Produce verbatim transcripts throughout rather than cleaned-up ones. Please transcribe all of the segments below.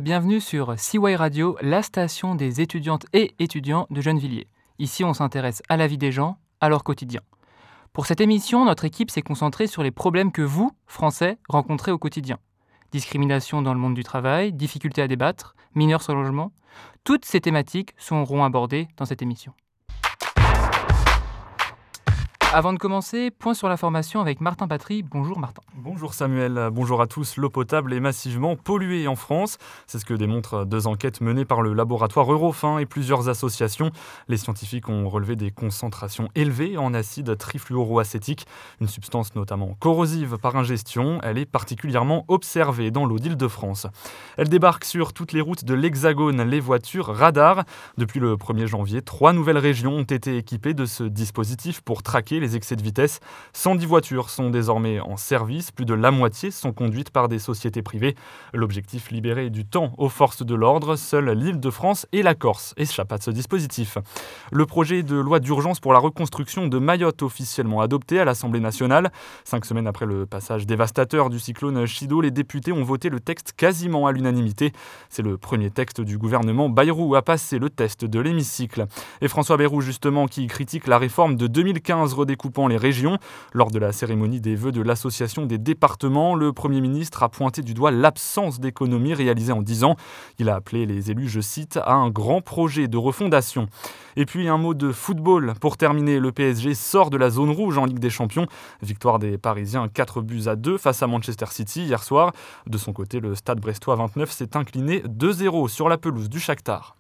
bienvenue sur C Y Radio, la station des étudiantes et étudiants de Gennevilliers. Ici, on s'intéresse à la vie des gens, à leur quotidien. Pour cette émission, notre équipe s'est concentrée sur les problèmes que vous, Français, rencontrez au quotidien. Discrimination dans le monde du travail, difficultés à débattre, mineurs sans logement. Toutes ces thématiques seront abordées dans cette émission. Avant de commencer, point sur la formation avec Martin Patry. Bonjour Martin. Bonjour Samuel, bonjour à tous. L'eau potable est massivement polluée en France. C'est ce que démontrent deux enquêtes menées par le laboratoire Eurofin et plusieurs associations. Les scientifiques ont relevé des concentrations élevées en acide trifluoroacétique, une substance notamment corrosive par ingestion. Elle est particulièrement observée dans l'eau d'Île-de-France. Elle débarque sur toutes les routes de l'Hexagone, les voitures radars. Depuis le premier janvier, trois nouvelles régions ont été équipées de ce dispositif pour traquer les excès de vitesse. cent dix voitures sont désormais en service, plus de la moitié sont conduites par des sociétés privées. L'objectif, libérer du temps aux forces de l'ordre. Seule l'Île-de-France et la Corse échappent à ce dispositif. Le projet de loi d'urgence pour la reconstruction de Mayotte, officiellement adopté à l'Assemblée nationale. Cinq semaines après le passage dévastateur du cyclone Chido, les députés ont voté le texte quasiment à l'unanimité. C'est le premier texte du gouvernement Bayrou à passer le test de l'hémicycle. Et François Bayrou, justement, qui critique la réforme de deux mille quinze redécoupant les régions. Lors de la cérémonie des vœux de l'Association des départements, le Premier ministre a pointé du doigt l'absence d'économie réalisée en dix ans. Il a appelé les élus, je cite, à un grand projet de refondation. Et puis un mot de football. Pour terminer, le P S G sort de la zone rouge en Ligue des Champions. Victoire des Parisiens quatre buts à deux face à Manchester City hier soir. De son côté, le Stade brestois vingt-neuf s'est incliné deux zéro sur la pelouse du Shakhtar.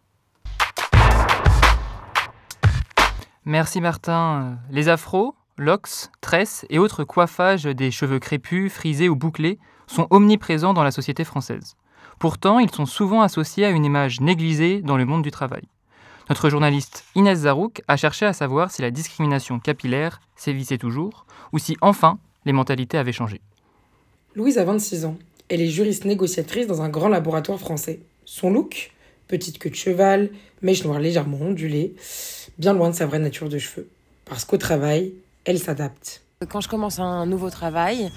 Merci Martin. Les afros, locks, tresses et autres coiffages des cheveux crépus, frisés ou bouclés sont omniprésents dans la société française. Pourtant, ils sont souvent associés à une image négligée dans le monde du travail. Notre journaliste Inès Zarouk a cherché à savoir si la discrimination capillaire sévissait toujours ou si enfin les mentalités avaient changé. Louise a vingt-six ans. Elle est juriste négociatrice dans un grand laboratoire français. Son look ? Petite queue de cheval, mèche noire légèrement ondulée, bien loin de sa vraie nature de cheveux. Parce qu'au travail, elle s'adapte. Quand je commence un nouveau travail,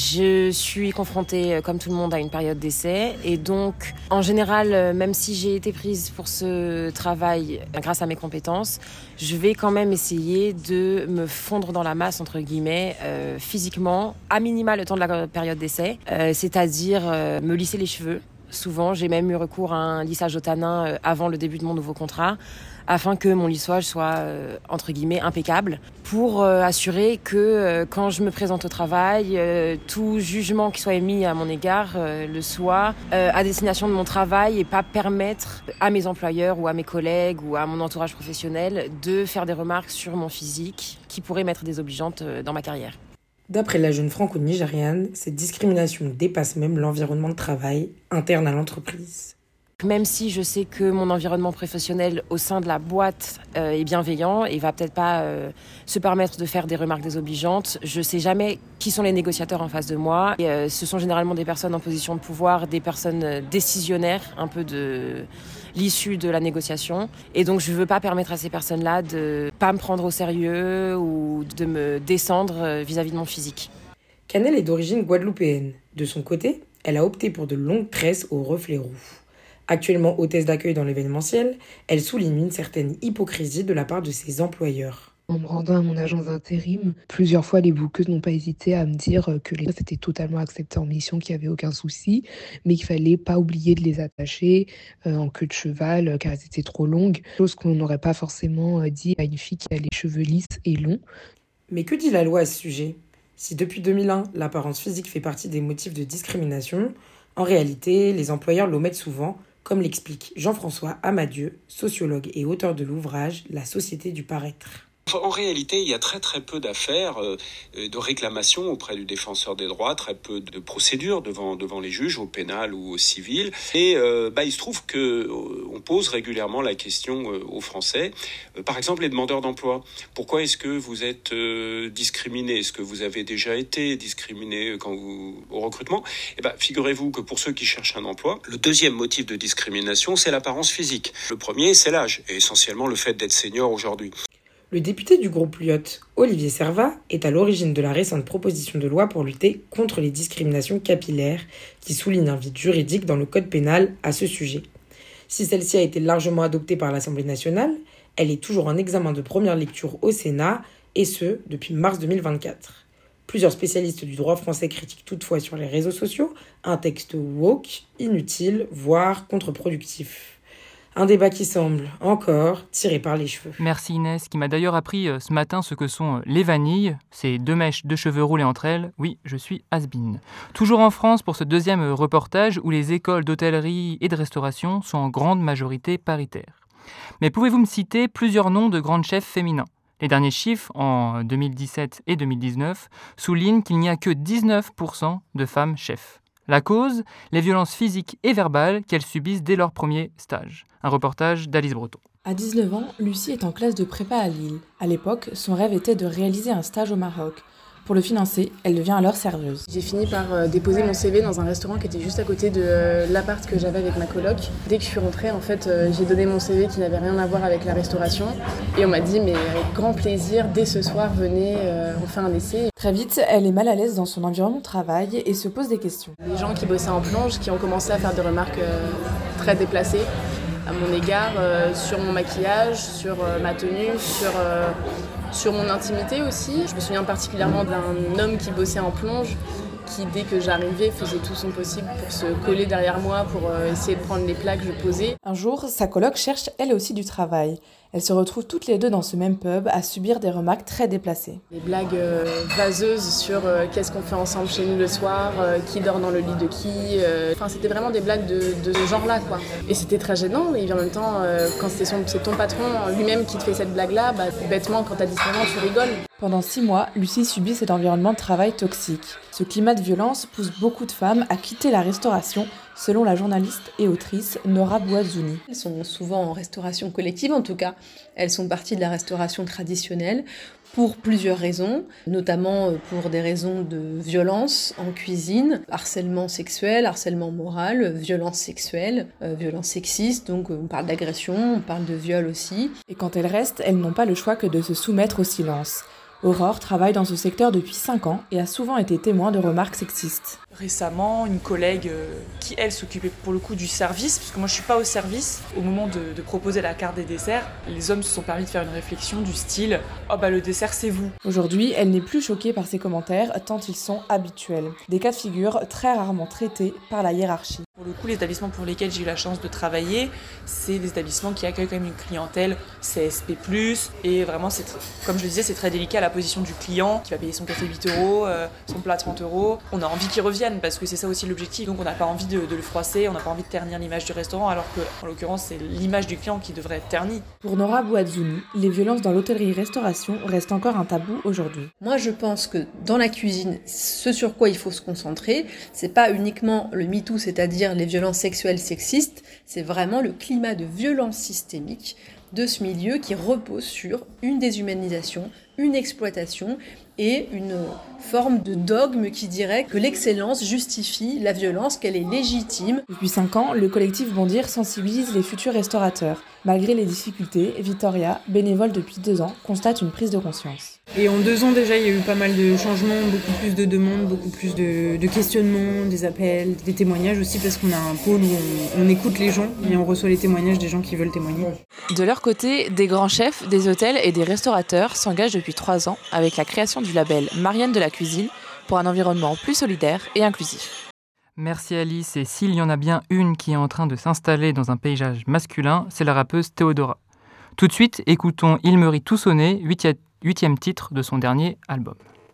je suis confrontée, comme tout le monde, à une période d'essai. Et donc, en général, même si j'ai été prise pour ce travail grâce à mes compétences, je vais quand même essayer de me fondre dans la masse, entre guillemets, euh, physiquement, à minima le temps de la période d'essai, euh, c'est-à-dire euh, me lisser les cheveux. Souvent, j'ai même eu recours à un lissage au tanin avant le début de mon nouveau contrat, afin que mon lissage soit, euh, entre guillemets, impeccable, pour euh, assurer que euh, quand je me présente au travail, euh, tout jugement qui soit émis à mon égard euh, le soit euh, à destination de mon travail et pas permettre à mes employeurs ou à mes collègues ou à mon entourage professionnel de faire des remarques sur mon physique qui pourraient m'être désobligeantes euh, dans ma carrière. D'après la jeune franco-nigériane, cette discrimination dépasse même l'environnement de travail interne à l'entreprise. Même si je sais que mon environnement professionnel au sein de la boîte euh, est bienveillant et va peut-être pas euh, se permettre de faire des remarques désobligeantes, je sais jamais qui sont les négociateurs en face de moi. Et, euh, ce sont généralement des personnes en position de pouvoir, des personnes décisionnaires, un peu de l'issue de la négociation. Et donc je veux pas permettre à ces personnes-là de pas me prendre au sérieux ou de me descendre vis-à-vis de mon physique. Canel est d'origine guadeloupéenne. De son côté, elle a opté pour de longues tresses aux reflets roux. Actuellement hôtesse d'accueil dans l'événementiel, elle souligne une certaine hypocrisie de la part de ses employeurs. En me rendant à mon agence d'intérim, plusieurs fois les bouqueuses n'ont pas hésité à me dire que les postes étaient totalement acceptés en mission, qu'il n'y avait aucun souci, mais qu'il fallait pas oublier de les attacher euh, en queue de cheval car elles étaient trop longues, chose qu'on n'aurait pas forcément dit à une fille qui a les cheveux lisses et longs. Mais que dit la loi à ce sujet ? Si depuis deux mille un, l'apparence physique fait partie des motifs de discrimination, en réalité, les employeurs l'omettent souvent, comme l'explique Jean-François Amadieu, sociologue et auteur de l'ouvrage « La société du paraître ». En réalité, il y a très très peu d'affaires euh, de réclamations auprès du défenseur des droits, très peu de procédures devant devant les juges, au pénal ou au civil. Et euh, bah, il se trouve que euh, on pose régulièrement la question euh, aux Français. Euh, par exemple, les demandeurs d'emploi. Pourquoi est-ce que vous êtes euh, discriminés ? Est-ce que vous avez déjà été discriminés quand vous au recrutement ? Eh ben, figurez-vous que pour ceux qui cherchent un emploi, le deuxième motif de discrimination, c'est l'apparence physique. Le premier, c'est l'âge, et essentiellement le fait d'être senior aujourd'hui. Le député du groupe Lyot, Olivier Servat, est à l'origine de la récente proposition de loi pour lutter contre les discriminations capillaires qui souligne un vide juridique dans le code pénal à ce sujet. Si celle-ci a été largement adoptée par l'Assemblée nationale, elle est toujours en examen de première lecture au Sénat, et ce, depuis mars deux mille vingt-quatre. Plusieurs spécialistes du droit français critiquent toutefois sur les réseaux sociaux un texte woke, inutile, voire contre-productif. Un débat qui semble, encore, tiré par les cheveux. Merci Inès, qui m'a d'ailleurs appris euh, ce matin ce que sont euh, les vanilles, ces deux mèches de cheveux roulés entre elles. Oui, je suis has-been. Toujours en France pour ce deuxième euh, reportage où les écoles d'hôtellerie et de restauration sont en grande majorité paritaires. Mais pouvez-vous me citer plusieurs noms de grandes chefs féminins ? Les derniers chiffres, en deux mille dix-sept et deux mille dix-neuf, soulignent qu'il n'y a que dix-neuf pour cent de femmes chefs. La cause, les violences physiques et verbales qu'elles subissent dès leur premier stage. Un reportage d'Alice Breton. À dix-neuf ans, Lucie est en classe de prépa à Lille. À l'époque, son rêve était de réaliser un stage au Maroc. Pour le financer, elle devient alors serveuse. J'ai fini par euh, déposer mon C V dans un restaurant qui était juste à côté de euh, l'appart que j'avais avec ma coloc. Dès que je suis rentrée, en fait, euh, j'ai donné mon C V qui n'avait rien à voir avec la restauration. Et on m'a dit, mais avec grand plaisir, dès ce soir, venez, euh, on fait un essai. Très vite, elle est mal à l'aise dans son environnement de travail et se pose des questions. Les gens qui bossaient en plonge, qui ont commencé à faire des remarques euh, très déplacées à mon égard, euh, sur mon maquillage, sur euh, ma tenue, sur... Euh, Sur mon intimité aussi, je me souviens particulièrement d'un homme qui bossait en plonge, qui dès que j'arrivais faisait tout son possible pour se coller derrière moi, pour essayer de prendre les plats que je posais. Un jour, sa coloc cherche elle aussi du travail. Elles se retrouvent toutes les deux dans ce même pub à subir des remarques très déplacées. Des blagues euh, vaseuses sur euh, qu'est-ce qu'on fait ensemble chez nous le soir, euh, qui dort dans le lit de qui. Euh... Enfin, c'était vraiment des blagues de, de ce genre-là, quoi. Et c'était très gênant. Et en même temps, euh, quand c'est, son, c'est ton patron lui-même qui te fait cette blague-là, bah, bêtement, quand t'as dix-neuf ans, tu rigoles. Pendant six mois, Lucie subit cet environnement de travail toxique. Ce climat de violence pousse beaucoup de femmes à quitter la restauration, selon la journaliste et autrice Nora Bouazouni. Elles sont souvent en restauration collective, en tout cas. Elles sont parties de la restauration traditionnelle pour plusieurs raisons, notamment pour des raisons de violence en cuisine, harcèlement sexuel, harcèlement moral, violence sexuelle, euh, violence sexiste, donc on parle d'agression, on parle de viol aussi. Et quand elles restent, elles n'ont pas le choix que de se soumettre au silence. Aurore travaille dans ce secteur depuis cinq ans et a souvent été témoin de remarques sexistes. Récemment, une collègue euh, qui, elle, s'occupait pour le coup du service, parce que moi je suis pas au service, au moment de, de proposer la carte des desserts, les hommes se sont permis de faire une réflexion du style « Oh bah le dessert c'est vous ». Aujourd'hui, elle n'est plus choquée par ces commentaires tant ils sont habituels. Des cas de figure très rarement traités par la hiérarchie. Pour le coup, les établissements pour lesquels j'ai eu la chance de travailler, c'est des établissements qui accueillent quand même une clientèle C S P plus, et vraiment, c'est, comme je le disais, c'est très délicat la position du client qui va payer son café huit euros, euh, son plat trente euros. On a envie qu'il revienne parce que c'est ça aussi l'objectif, donc on n'a pas envie de, de le froisser, on n'a pas envie de ternir l'image du restaurant, alors que, en l'occurrence, c'est l'image du client qui devrait être ternie. Pour Nora Bouazouni, les violences dans l'hôtellerie-restauration restent encore un tabou aujourd'hui. Moi, je pense que dans la cuisine, ce sur quoi il faut se concentrer, c'est pas uniquement le MeToo, c'est-à-dire les violences sexuelles sexistes, c'est vraiment le climat de violence systémique de ce milieu qui repose sur une déshumanisation, une exploitation et une forme de dogme qui dirait que l'excellence justifie la violence, qu'elle est légitime. Depuis cinq ans, le collectif Bondir sensibilise les futurs restaurateurs. Malgré les difficultés, Victoria, bénévole depuis deux ans, constate une prise de conscience. Et en deux ans déjà, il y a eu pas mal de changements, beaucoup plus de demandes, beaucoup plus de, de questionnements, des appels, des témoignages aussi, parce qu'on a un pôle où on, on écoute les gens et on reçoit les témoignages des gens qui veulent témoigner. De leur côté, des grands chefs, des hôtels et des restaurateurs s'engagent depuis trois ans avec la création du label Marianne de la cuisine pour un environnement plus solidaire et inclusif. Merci Alice, et s'il y en a bien une qui est en train de s'installer dans un paysage masculin, c'est la rappeuse Théodora. Tout de suite, écoutons Il me rit tout sonné, huitième titre de son dernier album.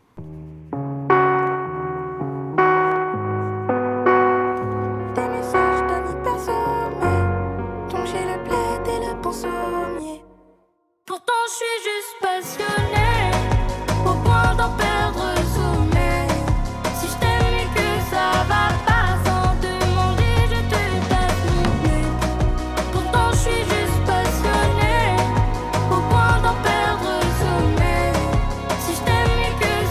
Pourtant je suis juste passionnée au point d'en perdre le sommeil. Si je t'aime et que ça va pas sans demander, je te passe mon blé. Pourtant je suis juste passionnée au point d'en perdre le sommeil. Si je t'aime et que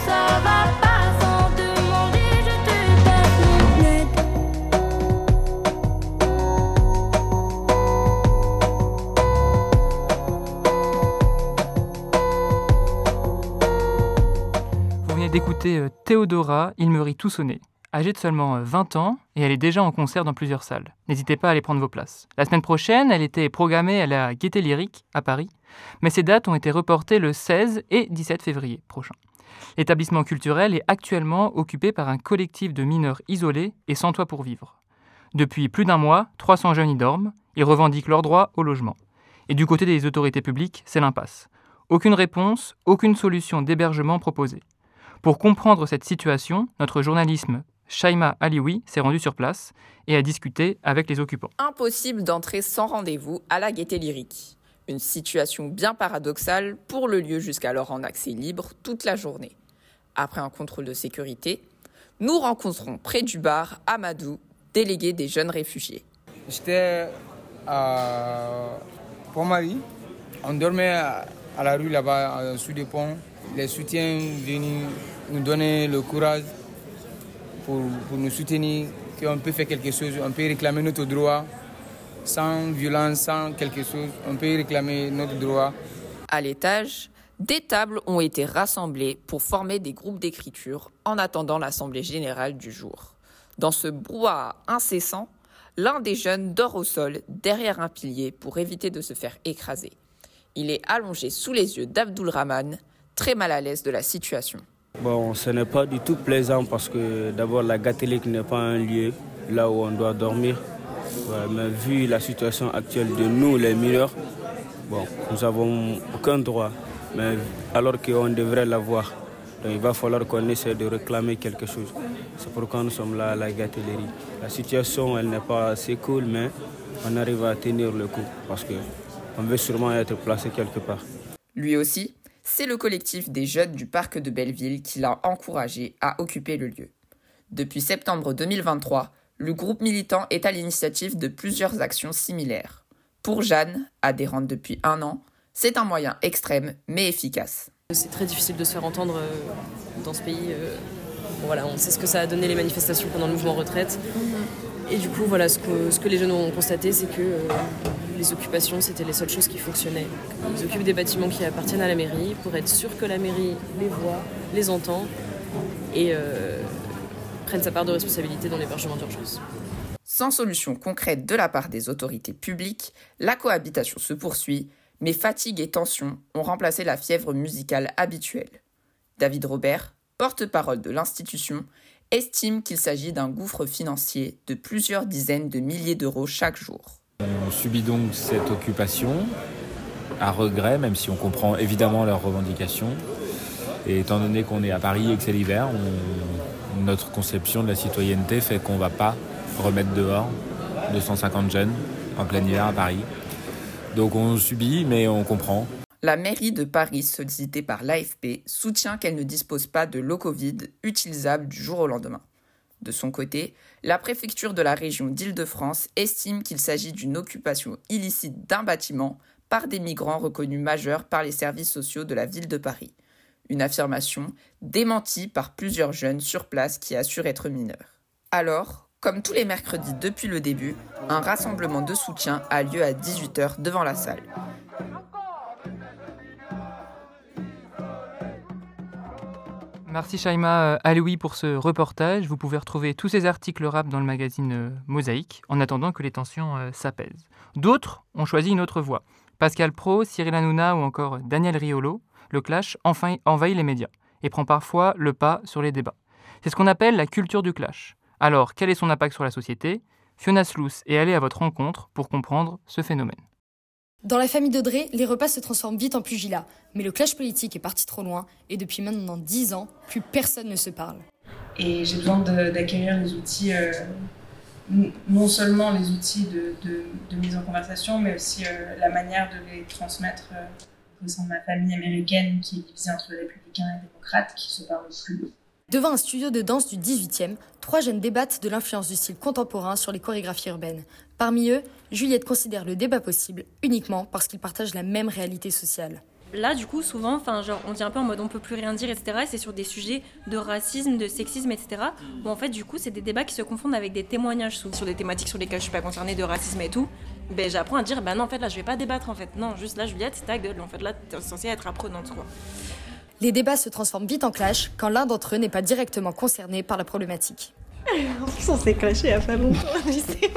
d'écouter euh, Théodora, Il me rit tout sonné. Âgée de seulement vingt ans, et elle est déjà en concert dans plusieurs salles. N'hésitez pas à aller prendre vos places. La semaine prochaine, elle était programmée à la Gaîté Lyrique, à Paris, mais ces dates ont été reportées le seize et dix-sept février prochain. L'établissement culturel est actuellement occupé par un collectif de mineurs isolés et sans toit pour vivre. Depuis plus d'un mois, trois cents jeunes y dorment, ils revendiquent leur droit au logement. Et du côté des autorités publiques, c'est l'impasse. Aucune réponse, aucune solution d'hébergement proposée. Pour comprendre cette situation, notre journalisme Shaima Alioui s'est rendue sur place et a discuté avec les occupants. Impossible d'entrer sans rendez-vous à la Gaîté Lyrique. Une situation bien paradoxale pour le lieu jusqu'alors en accès libre toute la journée. Après un contrôle de sécurité, nous rencontrons près du bar Amadou, délégué des jeunes réfugiés. J'étais à Pont-Marie. On dormait à la rue là-bas, sous des ponts. Les soutiens venaient nous donner le courage pour, pour nous soutenir, qu'on peut faire quelque chose, on peut réclamer notre droit sans violence, sans quelque chose, on peut réclamer notre droit. À l'étage, des tables ont été rassemblées pour former des groupes d'écriture en attendant l'assemblée générale du jour. Dans ce brouhaha incessant, l'un des jeunes dort au sol derrière un pilier pour éviter de se faire écraser. Il est allongé sous les yeux d'Abdoulrahman, très mal à l'aise de la situation. Bon, ce n'est pas du tout plaisant parce que d'abord la Gaîté Lyrique n'est pas un lieu là où on doit dormir. Ouais, mais vu la situation actuelle de nous, les mineurs, bon, nous n'avons aucun droit, mais alors qu'on devrait l'avoir. Donc il va falloir qu'on essaie de réclamer quelque chose. C'est pourquoi nous sommes là à la Gaîté Lyrique. La situation, elle n'est pas assez cool, mais on arrive à tenir le coup parce qu'on veut sûrement être placé quelque part. Lui aussi, c'est le collectif des jeunes du parc de Belleville qui l'a encouragé à occuper le lieu. Depuis septembre deux mille vingt-trois, le groupe militant est à l'initiative de plusieurs actions similaires. Pour Jeanne, adhérente depuis un an, c'est un moyen extrême mais efficace. C'est très difficile de se faire entendre dans ce pays. Bon, voilà, on sait ce que ça a donné les manifestations pendant le mouvement retraite. Et du coup, voilà, ce que, ce que les jeunes ont constaté, c'est que euh, les occupations, c'était les seules choses qui fonctionnaient. Ils occupent des bâtiments qui appartiennent à la mairie pour être sûrs que la mairie les voit, les entend et euh, prenne sa part de responsabilité dans l'hébergement d'urgence. Sans solution concrète de la part des autorités publiques, la cohabitation se poursuit, mais fatigue et tension ont remplacé la fièvre musicale habituelle. David Robert, porte-parole de l'institution, estime qu'il s'agit d'un gouffre financier de plusieurs dizaines de milliers d'euros chaque jour. On subit donc cette occupation à regret, même si on comprend évidemment leurs revendications. Et étant donné qu'on est à Paris et que c'est l'hiver, on, notre conception de la citoyenneté fait qu'on ne va pas remettre dehors deux cent cinquante jeunes en plein hiver à Paris. Donc on subit, mais on comprend. La mairie de Paris, sollicitée par l'A F P, soutient qu'elle ne dispose pas de locaux vides utilisables du jour au lendemain. De son côté, la préfecture de la région d'Île-de-France estime qu'il s'agit d'une occupation illicite d'un bâtiment par des migrants reconnus majeurs par les services sociaux de la ville de Paris. Une affirmation démentie par plusieurs jeunes sur place qui assurent être mineurs. Alors, comme tous les mercredis depuis le début, un rassemblement de soutien a lieu à dix-huit heures devant la salle. Merci Shaima Alioui pour ce reportage. Vous pouvez retrouver tous ces articles rap dans le magazine euh, Mosaïque, en attendant que les tensions euh, s'apaisent. D'autres ont choisi une autre voie. Pascal Praud, Cyril Hanouna ou encore Daniel Riolo, le clash enfin envahit les médias et prend parfois le pas sur les débats. C'est ce qu'on appelle la culture du clash. Alors, quel est son impact sur la société ? Fiona Slous est allée à votre rencontre pour comprendre ce phénomène. Dans la famille d'Audrey, les repas se transforment vite en pugilat. Mais le clash politique est parti trop loin et depuis maintenant dix ans, plus personne ne se parle. Et j'ai besoin de, d'acquérir les outils, euh, non seulement les outils de, de, de mise en conversation, mais aussi euh, la manière de les transmettre euh, au sein de ma famille américaine qui est divisée entre républicains et démocrates, qui se parlent plus. Devant un studio de danse du dix-huitième, trois jeunes débattent de l'influence du style contemporain sur les chorégraphies urbaines. Parmi eux, Juliette considère le débat possible uniquement parce qu'ils partagent la même réalité sociale. Là, du coup, souvent, enfin, genre, on dit un peu en mode on peut plus rien dire, et cetera. Et c'est sur des sujets de racisme, de sexisme, et cetera. Où en fait, du coup, c'est des débats qui se confondent avec des témoignages souvent. Sur des thématiques sur lesquelles je suis pas concernée, de racisme et tout, ben, j'apprends à dire, ben non, en fait, là, je vais pas débattre, en fait. Non, juste là, Juliette, c'est ta gueule. En fait, là, t'es censée être apprenante, quoi. Les débats se transforment vite en clash quand l'un d'entre eux n'est pas directement concerné par la problématique. En plus, on s'est clashé il y a pas longtemps au lycée.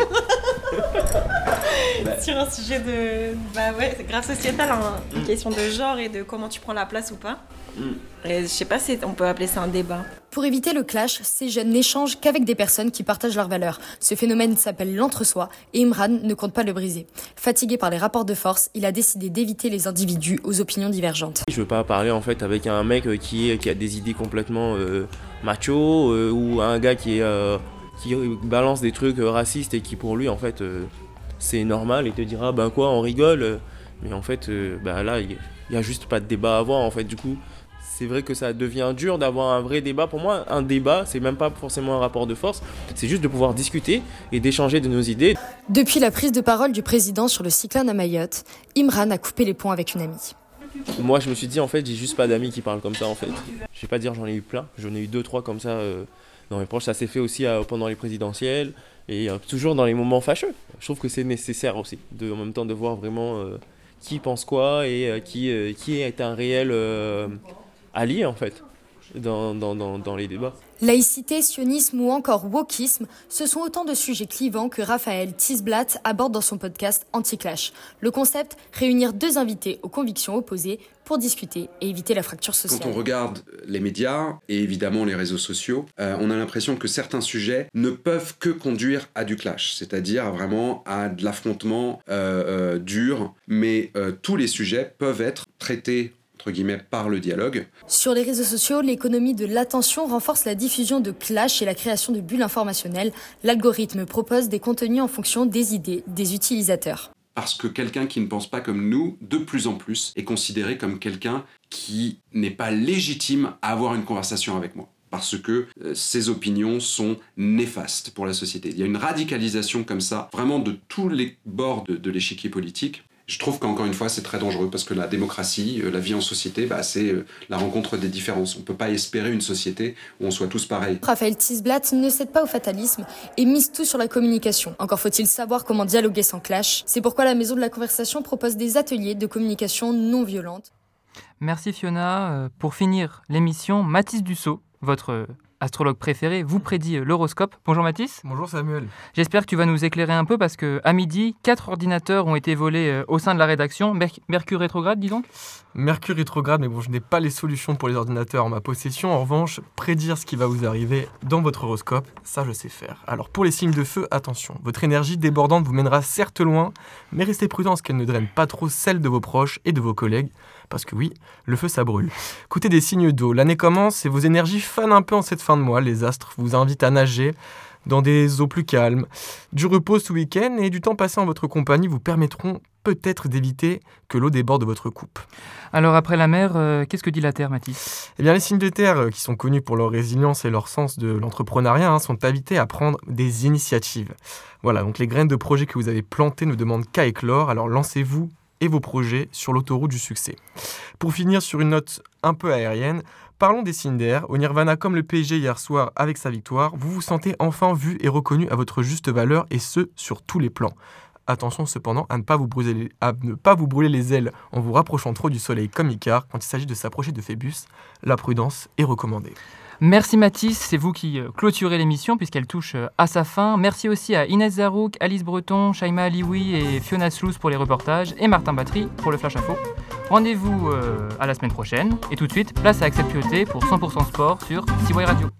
Sur un sujet de... Bah ouais, c'est grave sociétal, hein. Une question de genre et de comment tu prends la place ou pas. Et je sais pas si on peut appeler ça un débat. Pour éviter le clash, ces jeunes n'échangent qu'avec des personnes qui partagent leurs valeurs. Ce phénomène s'appelle l'entre-soi et Imran ne compte pas le briser. Fatigué par les rapports de force, il a décidé d'éviter les individus aux opinions divergentes. Je veux pas parler en fait avec un mec qui, est, qui a des idées complètement euh, macho euh, ou un gars qui, est, euh, qui balance des trucs racistes et qui pour lui en fait euh, c'est normal et te dira ben quoi on rigole mais en fait euh, ben là il y, y a juste pas de débat à avoir en fait du coup. C'est vrai que ça devient dur d'avoir un vrai débat. Pour moi, un débat, c'est même pas forcément un rapport de force. C'est juste de pouvoir discuter et d'échanger de nos idées. Depuis la prise de parole du président sur le cyclone à Mayotte, Imran a coupé les ponts avec une amie. Moi, je me suis dit, en fait, j'ai juste pas d'amis qui parlent comme ça, en fait. Je vais pas dire j'en ai eu plein. J'en ai eu deux, trois comme ça euh, dans mes proches. Ça s'est fait aussi euh, pendant les présidentielles et euh, toujours dans les moments fâcheux. Je trouve que c'est nécessaire aussi, de, en même temps, de voir vraiment euh, qui pense quoi et euh, qui, euh, qui est un réel... Euh, alliés en fait dans, dans, dans, dans les débats. Laïcité, sionisme ou encore wokisme, ce sont autant de sujets clivants que Raphaël Tisblatt aborde dans son podcast Anti-Clash. Le concept, réunir deux invités aux convictions opposées pour discuter et éviter la fracture sociale. Quand on regarde les médias et évidemment les réseaux sociaux, euh, on a l'impression que certains sujets ne peuvent que conduire à du clash, c'est-à-dire vraiment à de l'affrontement euh, euh, dur, mais euh, tous les sujets peuvent être traités entre guillemets, par le dialogue. Sur les réseaux sociaux, l'économie de l'attention renforce la diffusion de clash et la création de bulles informationnelles. L'algorithme propose des contenus en fonction des idées des utilisateurs. Parce que quelqu'un qui ne pense pas comme nous, de plus en plus, est considéré comme quelqu'un qui n'est pas légitime à avoir une conversation avec moi. Parce que euh, ses opinions sont néfastes pour la société. Il y a une radicalisation comme ça, vraiment de tous les bords de, de l'échiquier politique. Je trouve qu'encore une fois, c'est très dangereux parce que la démocratie, euh, la vie en société, bah, c'est euh, la rencontre des différences. On ne peut pas espérer une société où on soit tous pareils. Raphaël Tisblatt ne cède pas au fatalisme et mise tout sur la communication. Encore faut-il savoir comment dialoguer sans clash. C'est pourquoi la Maison de la Conversation propose des ateliers de communication non violente. Merci Fiona. Pour finir l'émission, Mathis Dussault, votre astrologue préféré, vous prédit l'horoscope. Bonjour Mathis. Bonjour Samuel. J'espère que tu vas nous éclairer un peu parce qu'à midi, quatre ordinateurs ont été volés au sein de la rédaction. Mer- Mercure rétrograde, dis donc. Mercure rétrograde, mais bon, je n'ai pas les solutions pour les ordinateurs en ma possession. En revanche, prédire ce qui va vous arriver dans votre horoscope, ça je sais faire. Alors pour les signes de feu, attention. Votre énergie débordante vous mènera certes loin, mais restez prudent parce qu'elle ne draine pas trop celle de vos proches et de vos collègues. Parce que oui, le feu ça brûle. Côté des signes d'eau, l'année commence et vos énergies fanent un peu en cette fin de mois. Les astres vous invitent à nager dans des eaux plus calmes. Du repos ce week-end et du temps passé en votre compagnie vous permettront peut-être d'éviter que l'eau déborde de votre coupe. Alors après la mer, euh, qu'est-ce que dit la Terre, Mathis ? Eh bien, les signes de terre, euh, qui sont connus pour leur résilience et leur sens de l'entrepreneuriat, hein, sont invités à prendre des initiatives. Voilà, donc les graines de projets que vous avez plantées ne demandent qu'à éclore, alors lancez-vous et vos projets sur l'autoroute du succès. Pour finir sur une note un peu aérienne, parlons des signes d'air. Au Nirvana, comme le P S G hier soir avec sa victoire, vous vous sentez enfin vu et reconnu à votre juste valeur, et ce, sur tous les plans. Attention cependant à ne pas vous brûler les, à ne pas vous brûler les ailes en vous rapprochant trop du soleil comme Icare. Quand il s'agit de s'approcher de Phébus, la prudence est recommandée. Merci Mathis, c'est vous qui clôturez l'émission puisqu'elle touche à sa fin. Merci aussi à Inès Zarouk, Alice Breton, Shaima Alioui et Fiona Slouz pour les reportages et Martin Battery pour le Flash Info. Rendez-vous euh, à la semaine prochaine et tout de suite, place à Accept P O T pour cent pour cent sport sur C Y Radio.